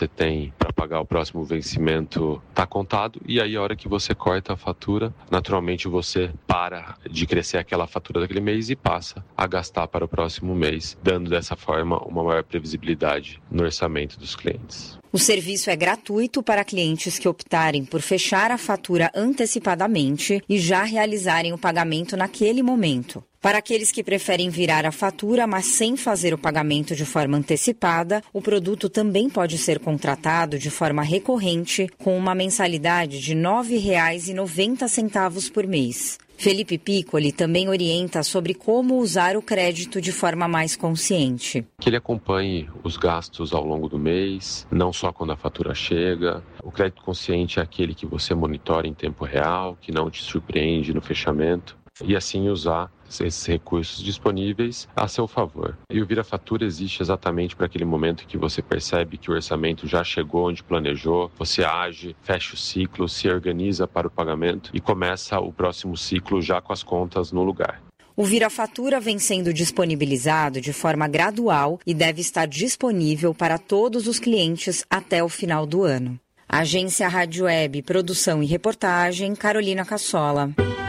você tem para pagar o próximo vencimento está contado, e aí a hora que você corta a fatura, naturalmente você para de crescer aquela fatura daquele mês e passa a gastar para o próximo mês, dando dessa forma uma maior previsibilidade no orçamento dos clientes. O serviço é gratuito para clientes que optarem por fechar a fatura antecipadamente e já realizarem o pagamento naquele momento. Para aqueles que preferem virar a fatura, mas sem fazer o pagamento de forma antecipada, o produto também pode ser contratado de forma recorrente com uma mensalidade de R$ 9,90 por mês. Felipe Piccoli também orienta sobre como usar o crédito de forma mais consciente. Que ele acompanhe os gastos ao longo do mês, não só quando a fatura chega. O crédito consciente é aquele que você monitora em tempo real, que não te surpreende no fechamento, e assim usar esses recursos disponíveis a seu favor. E o vira-fatura existe exatamente para aquele momento em que você percebe que o orçamento já chegou onde planejou, você age, fecha o ciclo, se organiza para o pagamento e começa o próximo ciclo já com as contas no lugar. O vira-fatura vem sendo disponibilizado de forma gradual e deve estar disponível para todos os clientes até o final do ano. Agência Rádio Web, produção e reportagem, Carolina Cassola.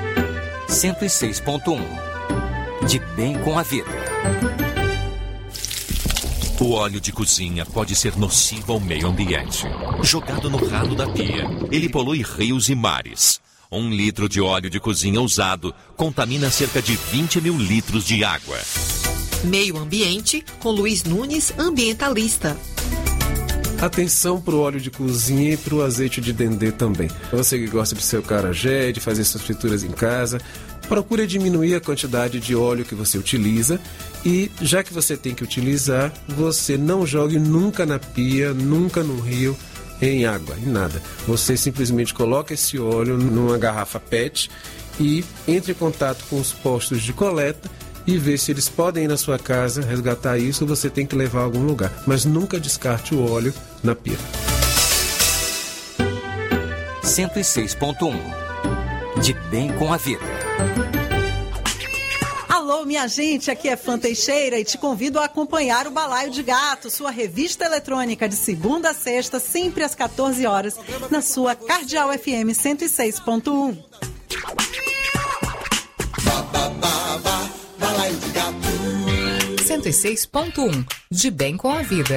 106.1 De bem com a vida. O óleo de cozinha pode ser nocivo ao meio ambiente. Jogado no ralo da pia, ele polui rios e mares. 1 litro de óleo de cozinha usado contamina cerca de 20 mil litros de água. Meio Ambiente, com Luiz Nunes, ambientalista. Atenção para o óleo de cozinha e para o azeite de dendê também. Você que gosta de seu acarajé, de fazer suas frituras em casa, procure diminuir a quantidade de óleo que você utiliza e, já que você tem que utilizar, você não jogue nunca na pia, nunca no rio, em água, em nada. Você simplesmente coloca esse óleo numa garrafa PET e entre em contato com os postos de coleta e ver se eles podem ir na sua casa resgatar isso, ou você tem que levar a algum lugar. Mas nunca descarte o óleo na pia. 106.1 De bem com a vida. Alô, minha gente, aqui é Fã Teixeira e te convido a acompanhar o Balaio de Gato, sua revista eletrônica de segunda a sexta, sempre às 14 horas, na sua Cardeal FM 106.1. 106.1 De bem com a vida.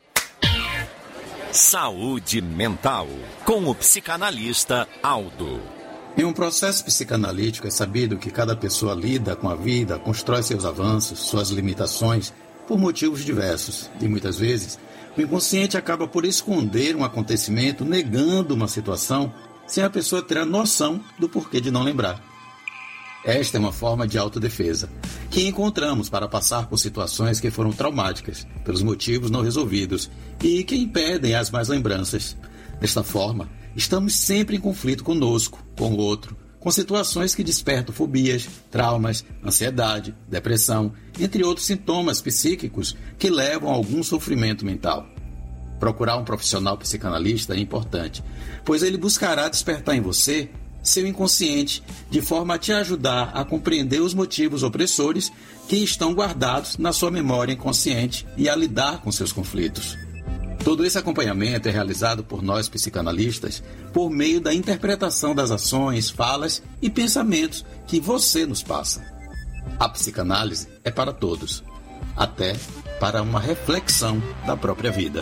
Saúde mental, com o psicanalista Aldo. Em um processo psicanalítico é sabido que cada pessoa lida com a vida, constrói seus avanços, suas limitações, por motivos diversos. E muitas vezes, o inconsciente acaba por esconder um acontecimento, negando uma situação, sem a pessoa ter a noção do porquê de não lembrar. Esta é uma forma de autodefesa, que encontramos para passar por situações que foram traumáticas, pelos motivos não resolvidos, e que impedem as más lembranças. Desta forma, estamos sempre em conflito conosco, com o outro, com situações que despertam fobias, traumas, ansiedade, depressão, entre outros sintomas psíquicos que levam a algum sofrimento mental. Procurar um profissional psicanalista é importante, pois ele buscará despertar em você seu inconsciente, de forma a te ajudar a compreender os motivos opressores que estão guardados na sua memória inconsciente e a lidar com seus conflitos. Todo esse acompanhamento é realizado por nós psicanalistas por meio da interpretação das ações, falas e pensamentos que você nos passa. A psicanálise é para todos, até para uma reflexão da própria vida.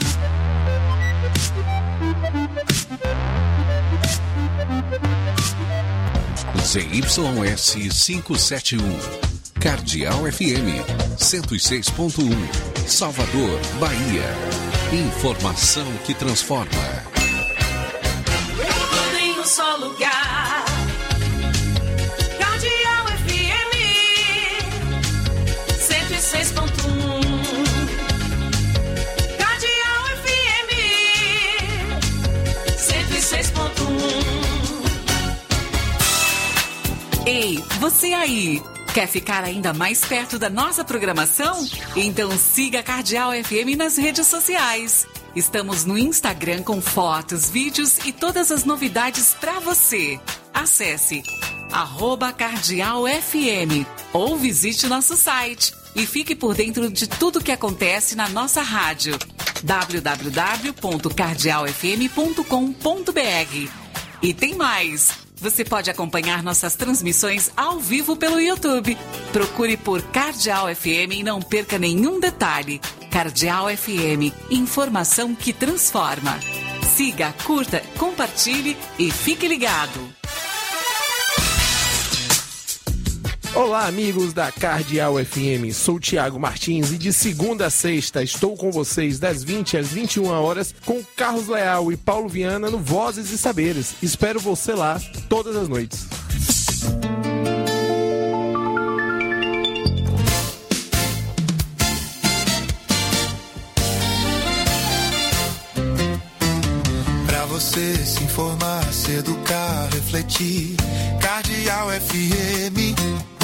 ZYS 571, Cardeal FM 106.1, Salvador, Bahia. Informação que transforma. Tudo em um só lugar. Cardeal FM 106.1. Cardeal FM 106.1. Ei, você aí, quer ficar ainda mais perto da nossa programação? Então siga a Cardeal FM nas redes sociais. Estamos no Instagram com fotos, vídeos e todas as novidades para você. Acesse @CardealFM ou visite nosso site e fique por dentro de tudo que acontece na nossa rádio. www.cardealfm.com.br. E tem mais! Você pode acompanhar nossas transmissões ao vivo pelo YouTube. Procure por Cardeal FM e não perca nenhum detalhe. Cardeal FM, informação que transforma. Siga, curta, compartilhe e fique ligado. Olá, amigos da Cardeal FM. Sou Tiago Martins e de segunda a sexta estou com vocês das 20 às 21 horas com Carlos Leal e Paulo Viana no Vozes e Saberes. Espero você lá todas as noites. Pra você se informar, se educar, refletir. Cardeal FM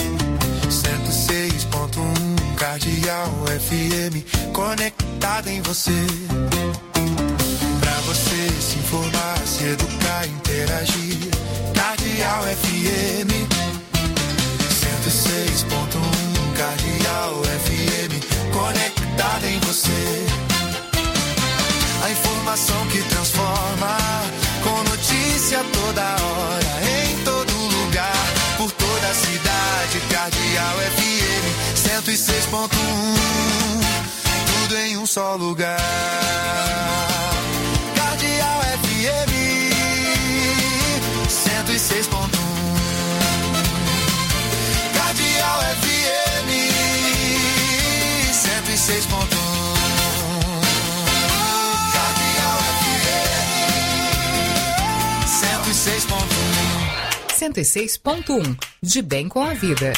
106.1, Cardeal FM, conectada em você. Pra você se informar, se educar, interagir. Cardeal FM 106.1, Cardeal FM, conectada em você. A informação que transforma, com notícia toda hora, em todo lugar, por toda a cidade. Cardeal FM 106.1, tudo em um só lugar. Cardeal FM 106.1, Cardeal FM 106.1. 106.1, de bem com a vida.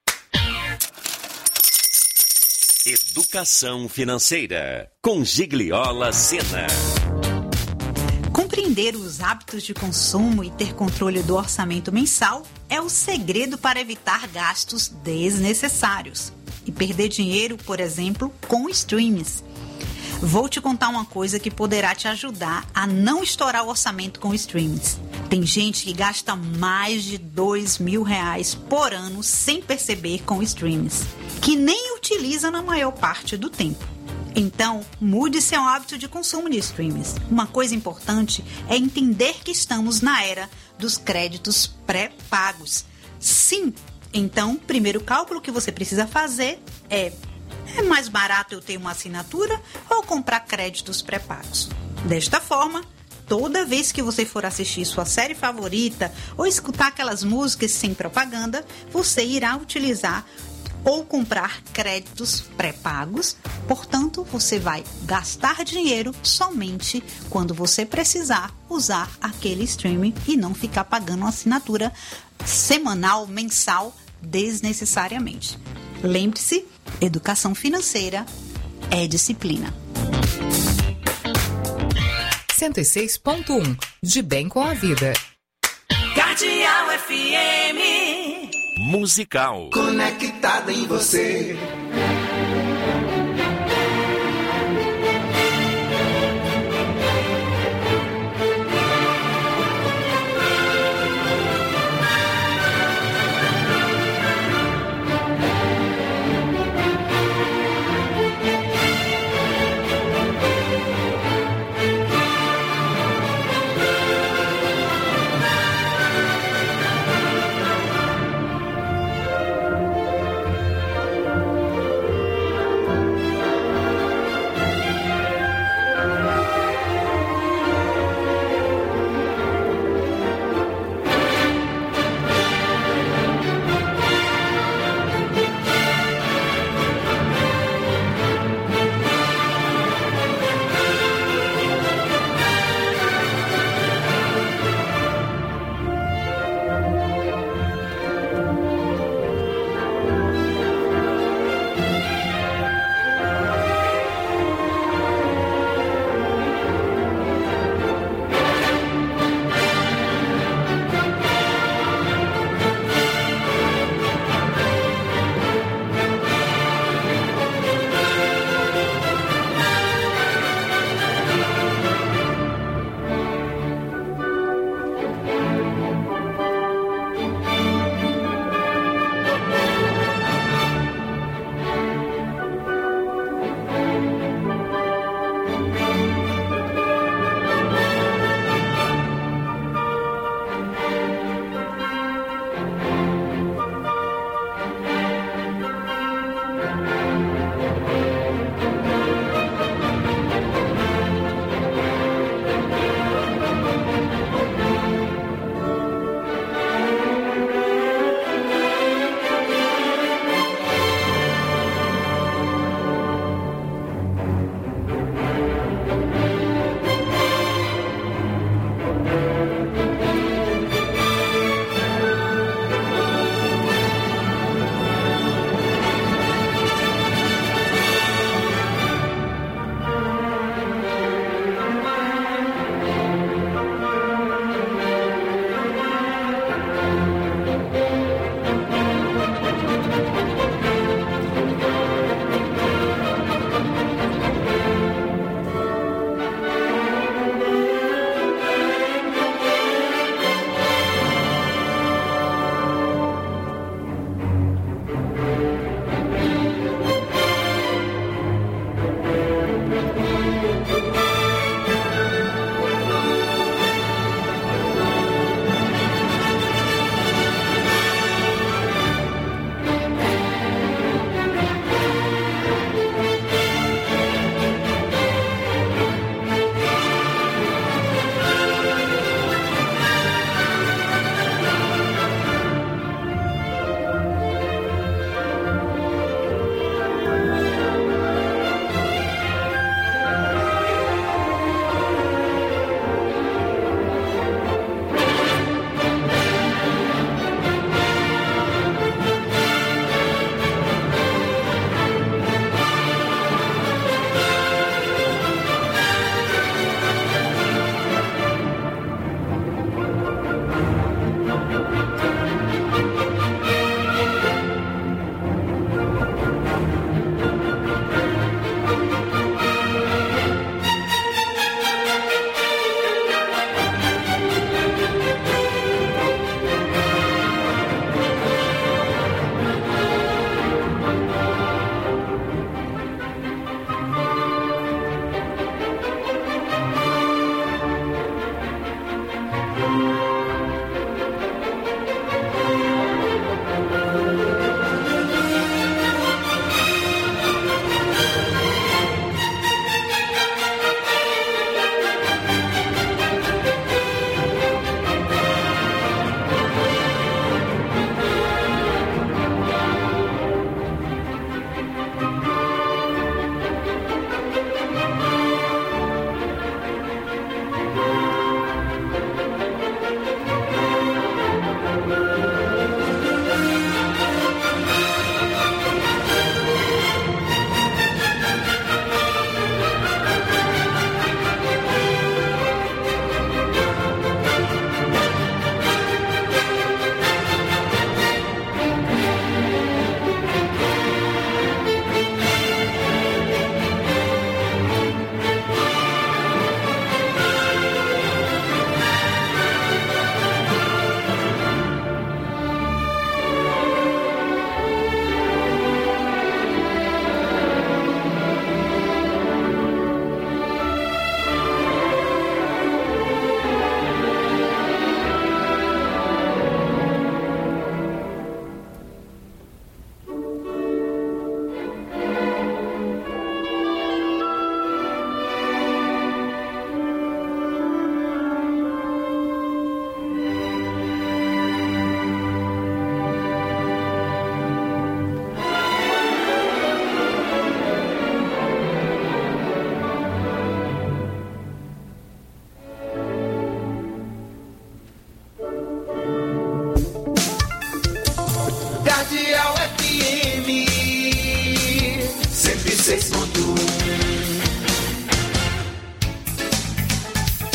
Educação financeira, com Gigliola Sena. Compreender os hábitos de consumo e ter controle do orçamento mensal é o segredo para evitar gastos desnecessários e perder dinheiro, por exemplo, com streams. Vou te contar uma coisa que poderá te ajudar a não estourar o orçamento com streams. Tem gente que gasta mais de R$2.000 por ano sem perceber com streams, que nem utiliza na maior parte do tempo. Então, mude seu hábito de consumo de streams. Uma coisa importante é entender que estamos na era dos créditos pré-pagos. Sim, então, o primeiro cálculo que você precisa fazer é mais barato eu ter uma assinatura ou comprar créditos pré-pagos? Desta forma, toda vez que você for assistir sua série favorita ou escutar aquelas músicas sem propaganda, você irá utilizar ou comprar créditos pré-pagos. Portanto, você vai gastar dinheiro somente quando você precisar usar aquele streaming e não ficar pagando uma assinatura semanal, mensal, desnecessariamente. Lembre-se, educação financeira é disciplina. 106.1, de bem com a vida. Cardeal FM. Musical. Conectada em você.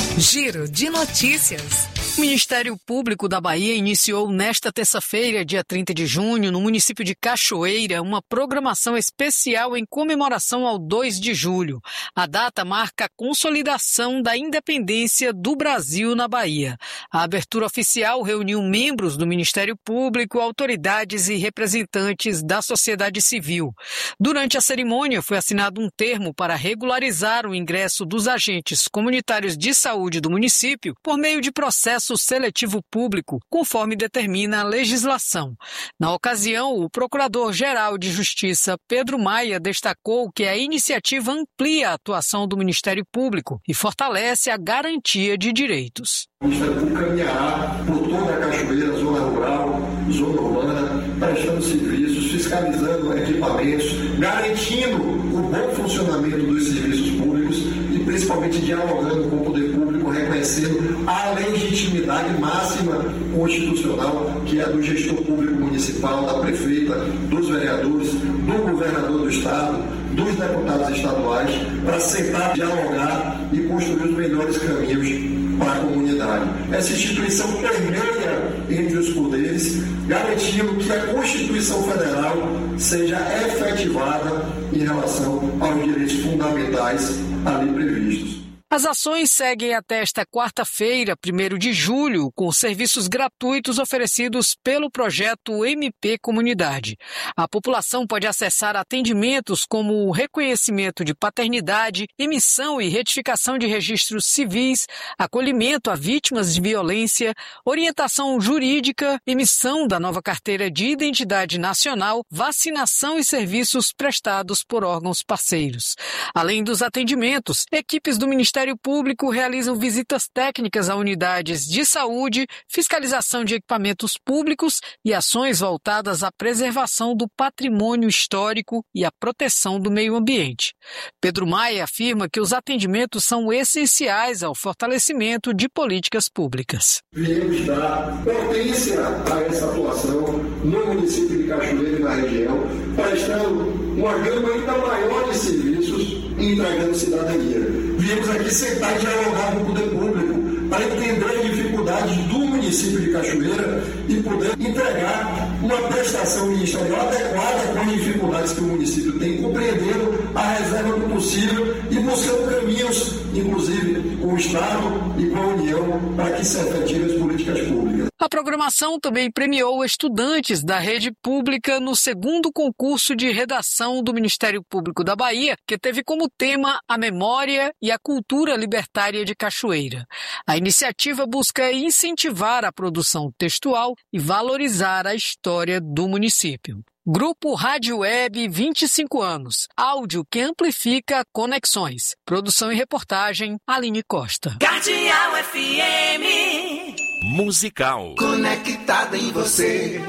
Giro de notícias. O Ministério Público da Bahia iniciou nesta terça-feira, dia 30 de junho, no município de Cachoeira, uma programação especial em comemoração ao 2 de julho. A data marca a consolidação da independência do Brasil na Bahia. A abertura oficial reuniu membros do Ministério Público, autoridades e representantes da sociedade civil. Durante a cerimônia, foi assinado um termo para regularizar o ingresso dos agentes comunitários de saúde do município por meio de processo seletivo público, conforme determina a legislação. Na ocasião, o Procurador-Geral de Justiça, Pedro Maia, destacou que a iniciativa amplia a atuação do Ministério Público e fortalece a garantia de direitos. O Ministério Público caminhará por toda a Cachoeira, zona rural, zona urbana, prestando serviços, fiscalizando equipamentos, garantindo o bom funcionamento dos serviços públicos e principalmente dialogando com o poder público, reconhecendo a legitimidade máxima constitucional, que é a do gestor público municipal, da prefeita, dos vereadores, do governador do estado, dos deputados estaduais, para sentar, dialogar e construir os melhores caminhos para a comunidade. Essa instituição permeia entre os poderes, garantindo que a Constituição Federal seja efetivada em relação aos direitos fundamentais ali previstos. As ações seguem até esta quarta-feira, 1º de julho, com serviços gratuitos oferecidos pelo projeto MP Comunidade. A população pode acessar atendimentos como o reconhecimento de paternidade, emissão e retificação de registros civis, acolhimento a vítimas de violência, orientação jurídica, emissão da nova carteira de identidade nacional, vacinação e serviços prestados por órgãos parceiros. Além dos atendimentos, equipes do Ministério Público realizam visitas técnicas a unidades de saúde, fiscalização de equipamentos públicos e ações voltadas à preservação do patrimônio histórico e à proteção do meio ambiente. Pedro Maia afirma que os atendimentos são essenciais ao fortalecimento de políticas públicas. Viemos dar potência a essa atuação no município de Cachoeira e na região, prestando uma gama ainda maior de serviços e entregando cidadania. Viemos aqui sentar e dialogar com o poder público para entender as dificuldades do município de Cachoeira e poder entregar uma prestação ministerial adequada com as dificuldades que o município tem, compreendendo a reserva do possível e buscando caminhos, inclusive com o Estado e com a União, para que se efetivem as políticas públicas. A programação também premiou estudantes da rede pública no 2º concurso de redação do Ministério Público da Bahia, que teve como tema a memória e a cultura libertária de Cachoeira. A iniciativa busca incentivar a produção textual e valorizar a história do município. Grupo Rádio Web 25 anos. Áudio que amplifica conexões. Produção e reportagem, Aline Costa. Cardeal FM. Musical. Conectada em você.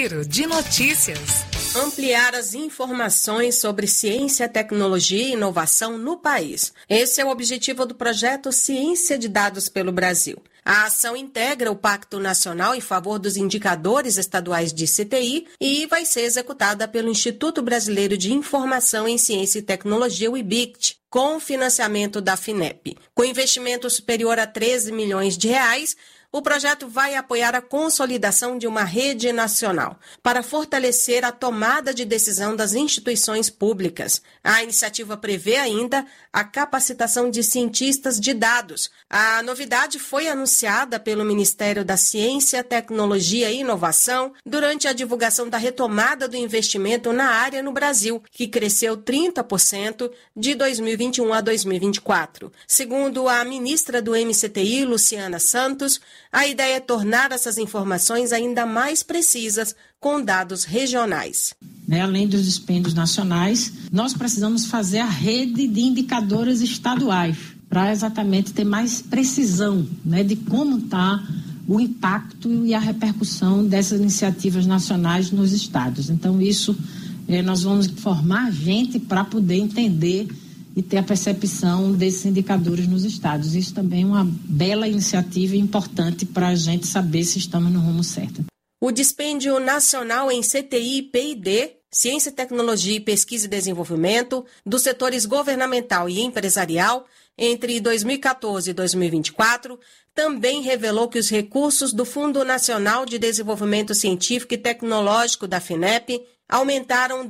Giro de notícias. Ampliar as informações sobre ciência, tecnologia e inovação no país. Esse é o objetivo do projeto Ciência de Dados pelo Brasil. A ação integra o Pacto Nacional em favor dos indicadores estaduais de CTI e vai ser executada pelo Instituto Brasileiro de Informação em Ciência e Tecnologia, o IBICT, com financiamento da FINEP. Com investimento superior a 13 milhões de reais, o projeto vai apoiar a consolidação de uma rede nacional para fortalecer a tomada de decisão das instituições públicas. A iniciativa prevê ainda a capacitação de cientistas de dados. A novidade foi anunciada pelo Ministério da Ciência, Tecnologia e Inovação durante a divulgação da retomada do investimento na área no Brasil, que cresceu 30% de 2021 a 2024. Segundo a ministra do MCTI, Luciana Santos, a ideia é tornar essas informações ainda mais precisas com dados regionais. Além dos dispêndios nacionais, nós precisamos fazer a rede de indicadores estaduais para exatamente ter mais precisão de como está o impacto e a repercussão dessas iniciativas nacionais nos estados. Então, isso nós vamos formar gente para poder entender e ter a percepção desses indicadores nos estados. Isso também é uma bela iniciativa e importante para a gente saber se estamos no rumo certo. O dispêndio nacional em CTI e P&D, Ciência, Tecnologia, Pesquisa e Desenvolvimento, dos setores governamental e empresarial, entre 2014 e 2024, também revelou que os recursos do Fundo Nacional de Desenvolvimento Científico e Tecnológico da FINEP aumentaram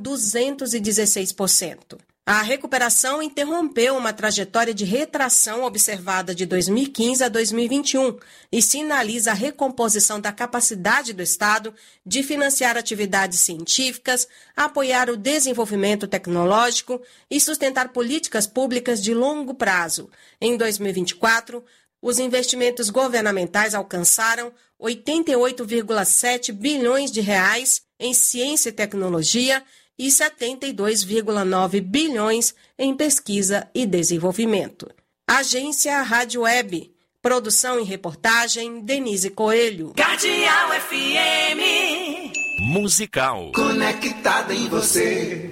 216%. A recuperação interrompeu uma trajetória de retração observada de 2015 a 2021 e sinaliza a recomposição da capacidade do Estado de financiar atividades científicas, apoiar o desenvolvimento tecnológico e sustentar políticas públicas de longo prazo. Em 2024, os investimentos governamentais alcançaram 88,7 bilhões de reais em ciência e tecnologia e 72,9 bilhões em pesquisa e desenvolvimento. Agência Rádio Web. Produção e reportagem, Denise Coelho. Cardeal FM. Musical. Conectada em você.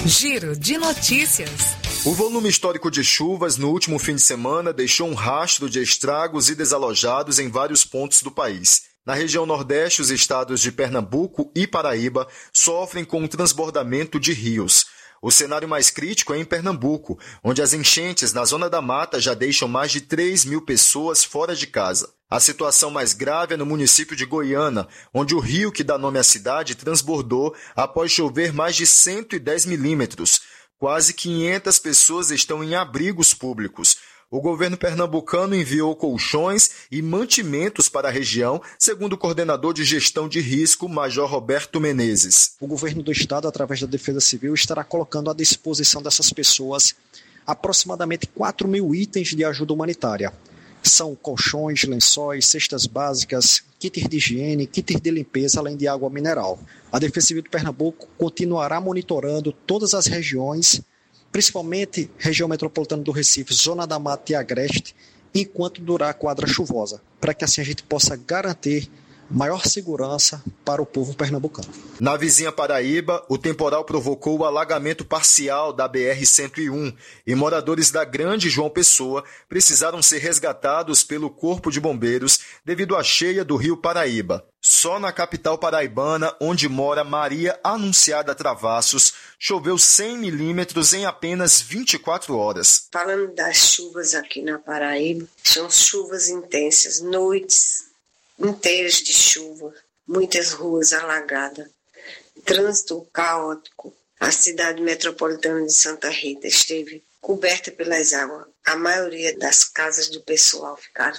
Giro de notícias. O volume histórico de chuvas no último fim de semana deixou um rastro de estragos e desalojados em vários pontos do país. Na região Nordeste, os estados de Pernambuco e Paraíba sofrem com o transbordamento de rios. O cenário mais crítico é em Pernambuco, onde as enchentes na Zona da Mata já deixam mais de 3 mil pessoas fora de casa. A situação mais grave é no município de Goiânia, onde o rio que dá nome à cidade transbordou após chover mais de 110 milímetros. Quase 500 pessoas estão em abrigos públicos. O governo pernambucano enviou colchões e mantimentos para a região, segundo o coordenador de gestão de risco, Major Roberto Menezes. O governo do estado, através da Defesa Civil, estará colocando à disposição dessas pessoas aproximadamente 4 mil itens de ajuda humanitária. São colchões, lençóis, cestas básicas, kits de higiene, kits de limpeza, além de água mineral. A Defesa Civil de Pernambuco continuará monitorando todas as regiões, principalmente região metropolitana do Recife, Zona da Mata e Agreste, enquanto durar a quadra chuvosa, para que assim a gente possa garantir maior segurança para o povo pernambucano. Na vizinha Paraíba, o temporal provocou o alagamento parcial da BR-101 e moradores da Grande João Pessoa precisaram ser resgatados pelo Corpo de Bombeiros devido à cheia do rio Paraíba. Só na capital paraibana, onde mora Maria Anunciada Travassos, choveu 100 milímetros em apenas 24 horas. Falando das chuvas aqui na Paraíba, são chuvas intensas, noites inteiras de chuva, muitas ruas alagadas, trânsito caótico. A cidade metropolitana de Santa Rita esteve coberta pelas águas. A maioria das casas do pessoal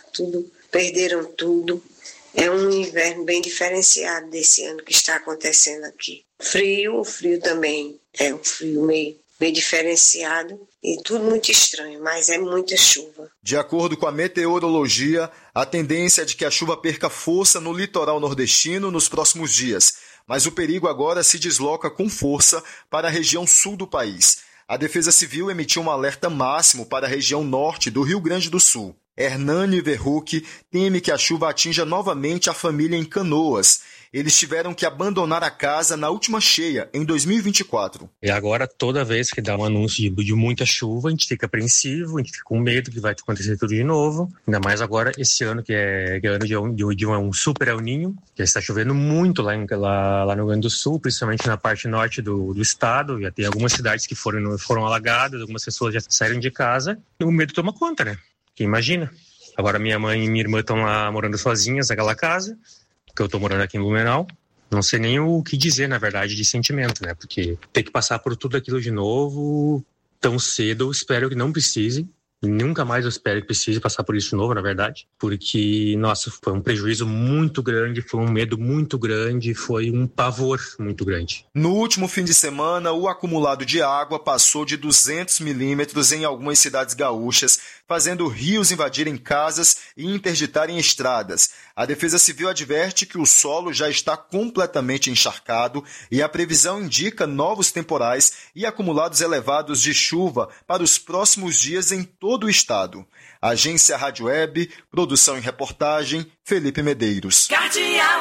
perderam tudo. É um inverno bem diferenciado desse ano que está acontecendo aqui. O frio também é um frio meio diferenciado e tudo muito estranho, mas é muita chuva. De acordo com a meteorologia, a tendência é de que a chuva perca força no litoral nordestino nos próximos dias, mas o perigo agora se desloca com força para a região sul do país. A Defesa Civil emitiu um alerta máximo para a região norte do Rio Grande do Sul. Hernani Verruc teme que a chuva atinja novamente a família em Canoas. Eles tiveram que abandonar a casa na última cheia, em 2024. E agora, toda vez que dá um anúncio de muita chuva, a gente fica apreensivo, a gente fica com medo que vai acontecer tudo de novo. Ainda mais agora, esse ano, que é ano de um super El Niño, que está chovendo muito lá no Rio Grande do Sul, principalmente na parte norte do estado. Já tem algumas cidades que foram alagadas, algumas pessoas já saíram de casa. O medo toma conta, né? Que imagina. Agora minha mãe e minha irmã estão lá morando sozinhas naquela casa, que eu tô morando aqui em Blumenau. Não sei nem o que dizer, na verdade, de sentimento, né? Porque ter que passar por tudo aquilo de novo tão cedo, eu espero que não precise. Nunca mais eu espero que precise passar por isso de novo, na verdade. Porque, nossa, foi um prejuízo muito grande, foi um medo muito grande, foi um pavor muito grande. No último fim de semana, o acumulado de água passou de 200 milímetros em algumas cidades gaúchas, fazendo rios invadirem casas e interditarem estradas. A Defesa Civil adverte que o solo já está completamente encharcado e a previsão indica novos temporais e acumulados elevados de chuva para os próximos dias em todo o estado. Agência Rádio Web, produção e reportagem, Felipe Medeiros. Cardeal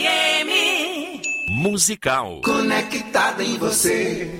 FM. Musical. Conectada em você.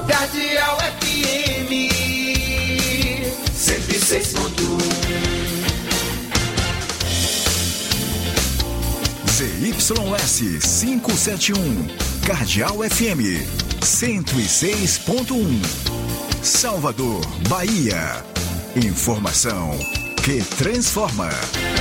Cardeal FM 106.1. ZYS 571, Cardeal FM 106.1, Salvador, Bahia. Informação que transforma.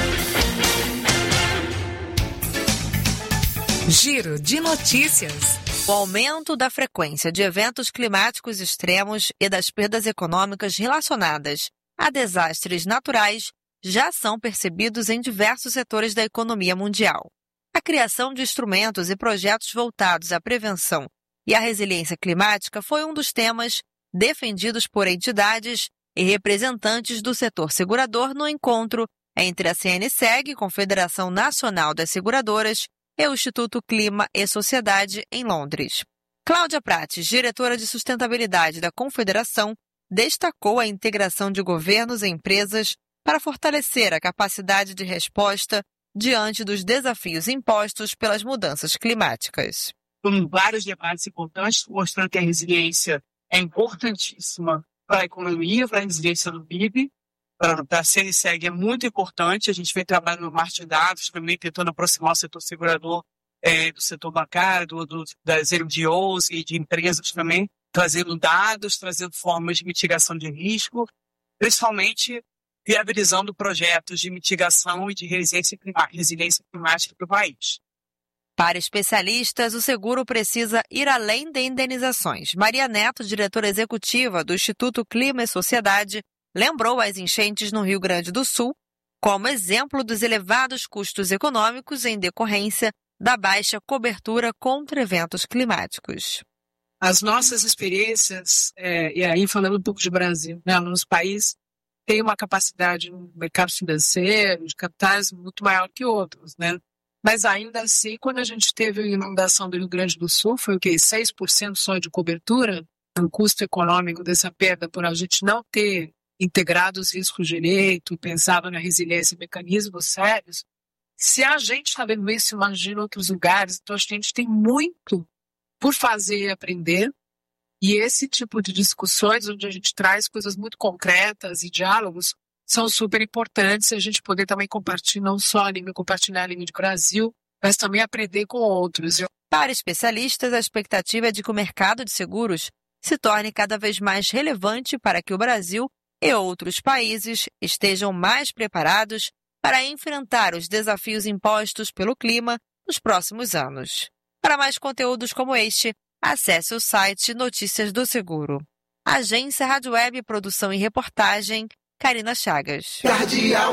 Giro de notícias. O aumento da frequência de eventos climáticos extremos e das perdas econômicas relacionadas a desastres naturais já são percebidos em diversos setores da economia mundial. A criação de instrumentos e projetos voltados à prevenção e à resiliência climática foi um dos temas defendidos por entidades e representantes do setor segurador no encontro entre a CNSEG, Confederação Nacional das Seguradoras, e o Instituto Clima e Sociedade, em Londres. Cláudia Prates, diretora de sustentabilidade da Confederação, destacou a integração de governos e empresas para fortalecer a capacidade de resposta diante dos desafios impostos pelas mudanças climáticas. Foram vários debates importantes, mostrando que a resiliência é importantíssima para a economia, para a resiliência do PIB, para a CNSEG é muito importante. A gente vem trabalhando no mar de dados, também tentando aproximar o setor segurador do setor bancário, das NGOs e de empresas também, trazendo dados, trazendo formas de mitigação de risco, principalmente viabilizando projetos de mitigação e de resiliência climática para o país. Para especialistas, o seguro precisa ir além de indenizações. Maria Neto, diretora executiva do Instituto Clima e Sociedade, lembrou as enchentes no Rio Grande do Sul como exemplo dos elevados custos econômicos em decorrência da baixa cobertura contra eventos climáticos. As nossas experiências, e aí falando um pouco de Brasil, né, nos países tem uma capacidade no mercado financeiro, de capitais, muito maior que outros, né? Mas ainda assim, quando a gente teve a inundação do Rio Grande do Sul, foi o quê? 6% só de cobertura, o custo econômico dessa perda por a gente não ter integrado os riscos direito, pensado na resiliência e mecanismos sérios. Se a gente está vendo isso, imagina outros lugares. Então, a gente tem muito por fazer e aprender. E esse tipo de discussões, onde a gente traz coisas muito concretas e diálogos, são super importantes. A gente poder também compartilhar, não só compartilhar a língua do Brasil, mas também aprender com outros. Para especialistas, a expectativa é de que o mercado de seguros se torne cada vez mais relevante para que o Brasil e outros países estejam mais preparados para enfrentar os desafios impostos pelo clima nos próximos anos. Para mais conteúdos como este, acesse o site Notícias do Seguro. Agência Rádio Web, produção e reportagem, Karina Chagas. Cardeal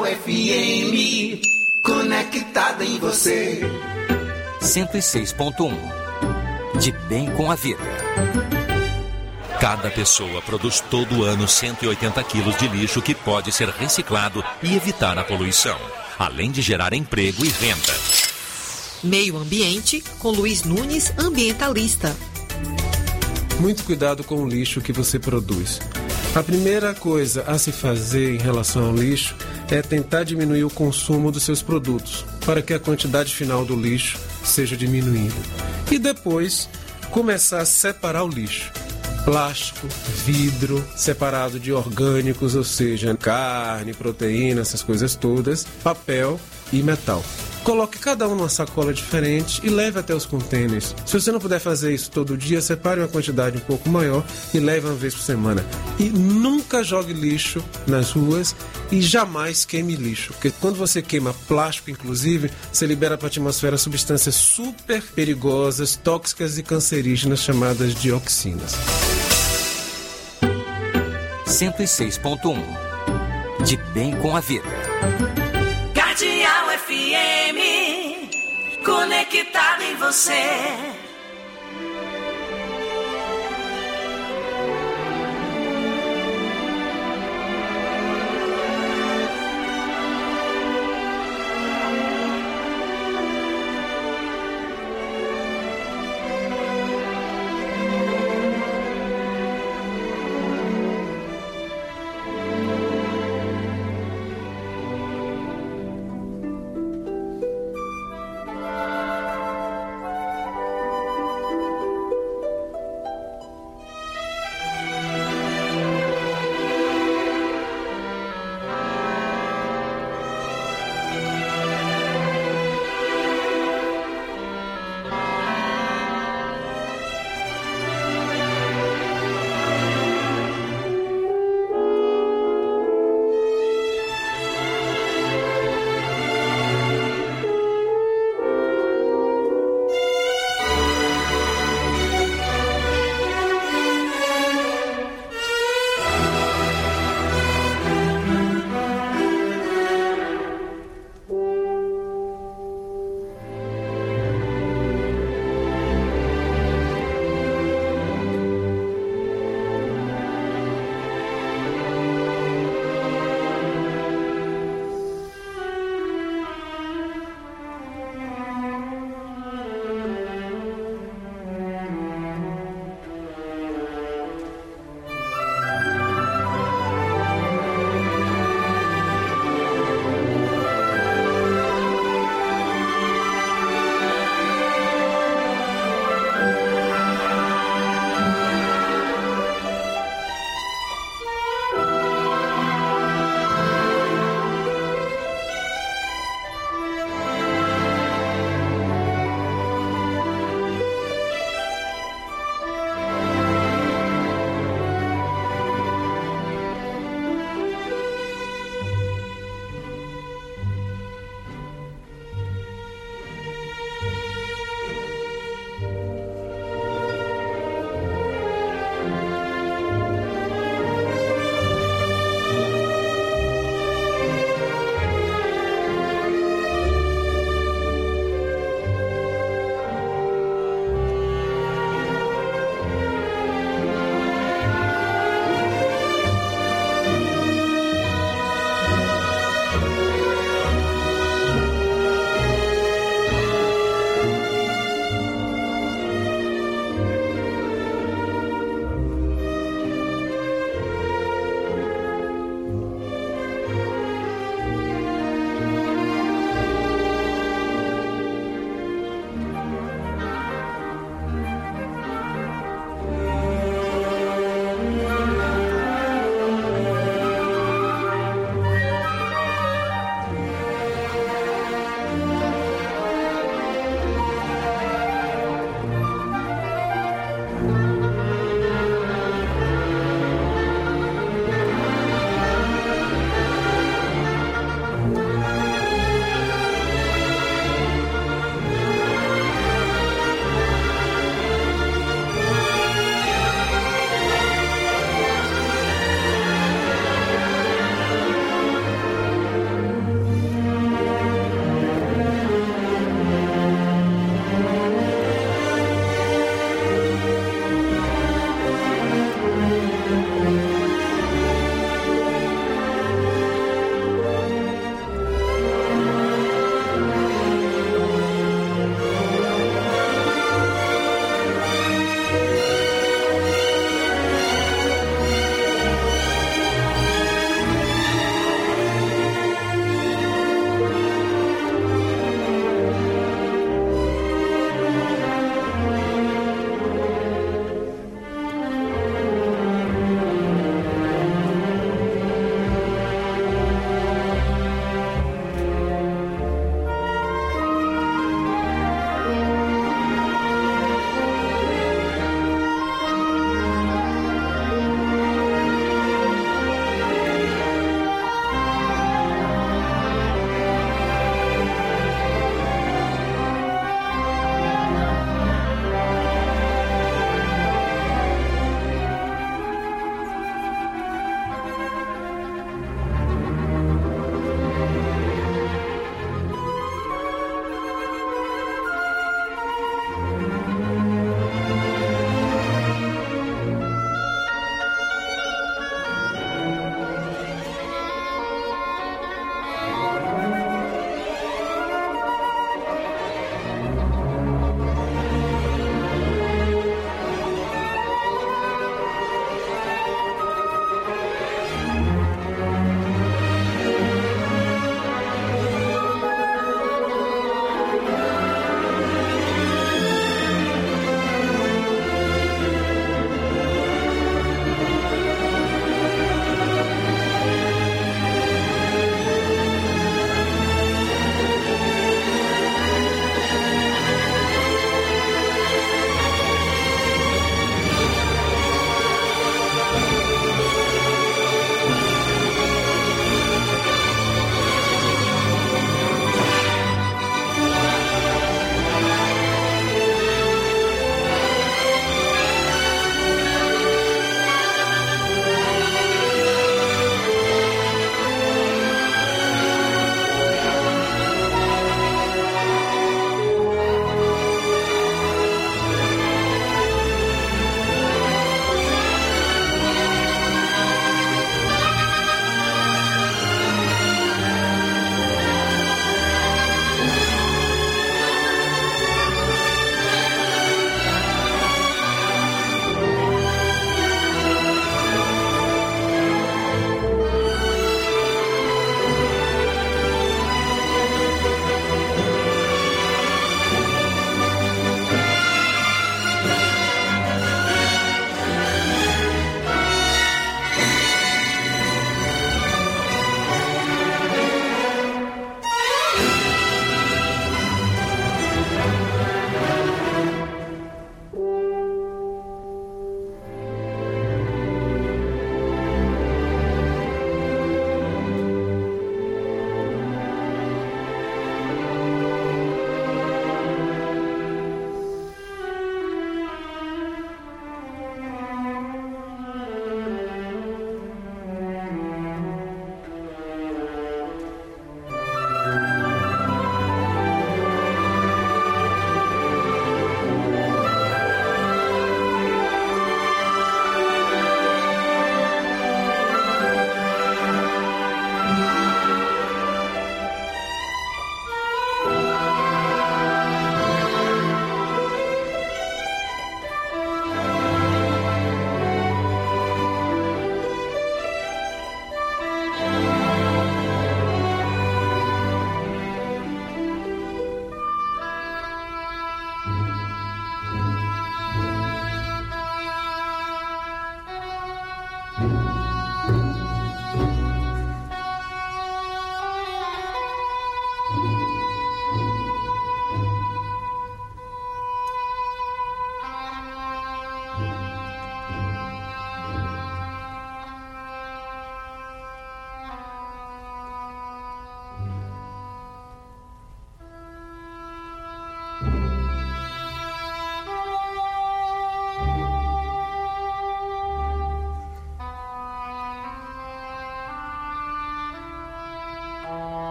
FM, conectada em você. 106.1. De bem com a vida. Cada pessoa produz todo ano 180 quilos de lixo que pode ser reciclado e evitar a poluição, além de gerar emprego e renda. Meio Ambiente, com Luiz Nunes, ambientalista. Muito cuidado com o lixo que você produz. A primeira coisa a se fazer em relação ao lixo é tentar diminuir o consumo dos seus produtos, para que a quantidade final do lixo seja diminuída. E depois, começar a separar o lixo. Plástico, vidro, separado de orgânicos, ou seja, carne, proteína, essas coisas todas, papel e metal. Coloque cada um numa sacola diferente e leve até os contêineres. Se você não puder fazer isso todo dia, separe uma quantidade um pouco maior e leve uma vez por semana. E nunca jogue lixo nas ruas e jamais queime lixo. Porque quando você queima plástico, inclusive, você libera para a atmosfera substâncias super perigosas, tóxicas e cancerígenas chamadas dioxinas. 106.1. De bem com a vida. Cardeal FM, conectado em você.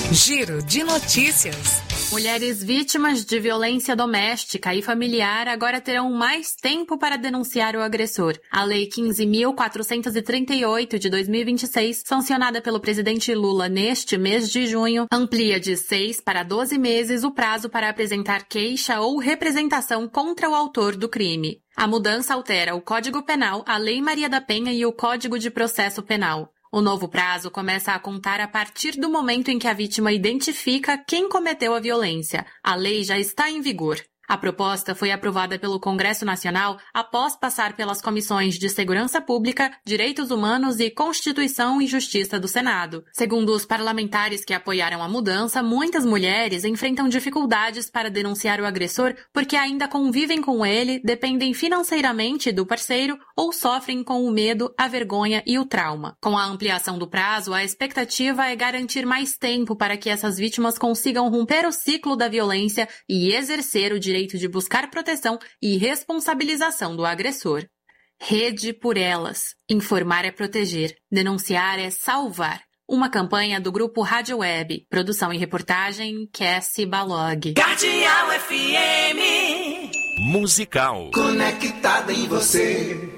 Giro de notícias. Mulheres vítimas de violência doméstica e familiar agora terão mais tempo para denunciar o agressor. A Lei 15.438 de 2026, sancionada pelo presidente Lula neste mês de junho, amplia de 6 para 12 meses o prazo para apresentar queixa ou representação contra o autor do crime. A mudança altera o Código Penal, a Lei Maria da Penha e o Código de Processo Penal. O novo prazo começa a contar a partir do momento em que a vítima identifica quem cometeu a violência. A lei já está em vigor. A proposta foi aprovada pelo Congresso Nacional após passar pelas comissões de Segurança Pública, Direitos Humanos e Constituição e Justiça do Senado. Segundo os parlamentares que apoiaram a mudança, muitas mulheres enfrentam dificuldades para denunciar o agressor porque ainda convivem com ele, dependem financeiramente do parceiro ou sofrem com o medo, a vergonha e o trauma. Com a ampliação do prazo, a expectativa é garantir mais tempo para que essas vítimas consigam romper o ciclo da violência e exercer o direito de buscar proteção e responsabilização do agressor. Rede por Elas. Informar é proteger. Denunciar é salvar. Uma campanha do Grupo Rádio Web. Produção e reportagem, Cassie Balog. Cardeal FM. Musical. Conectada em você.